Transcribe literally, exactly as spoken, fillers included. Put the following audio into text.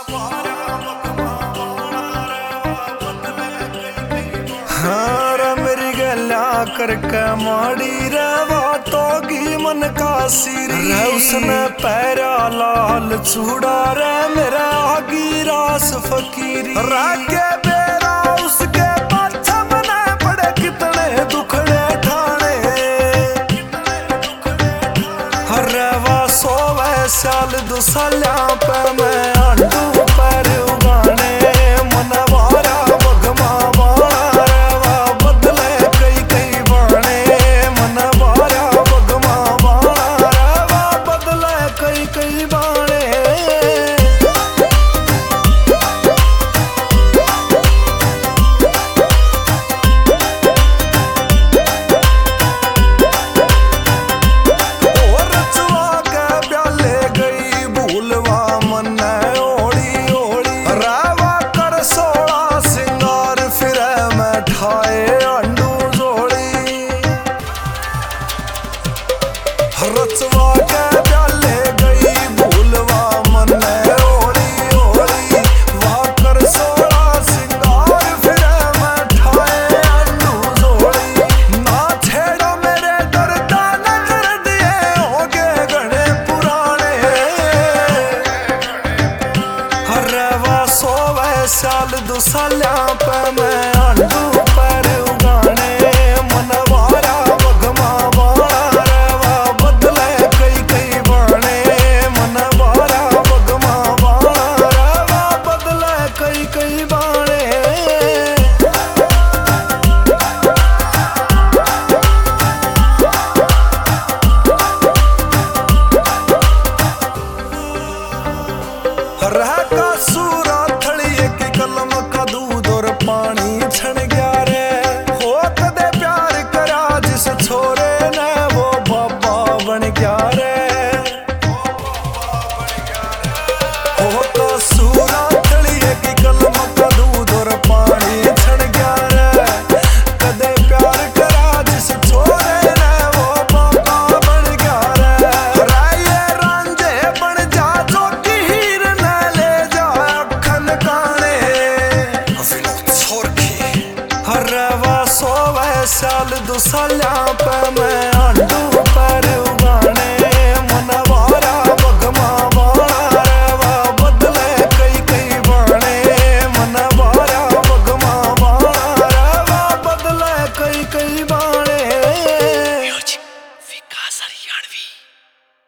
मेरी गला करके माड़ी रे बातों की मन का सीरी उसने पैरा लाल चूड़ा रे मेरा आगी रास फकीरी रागे बेरा उसके पाछा मने पड़े कितने दुखड़े ठाणे हरे वा सोवे साल दो साल्या पे मैं आंडू पैर उगाने मनवारा बगमा रचवा के प्याले गई भूलवा मन ओली ओली वाकर सोला सिंगार फिर मैं ठाए अंडू जोड़ी ना छेड़ा मेरे दर्दा नजर दिए होगे गणे पुराने हरे वा सोवे साल दो साल्या पे मैं अंडू पैर उगाने मनवारा बगमा रहा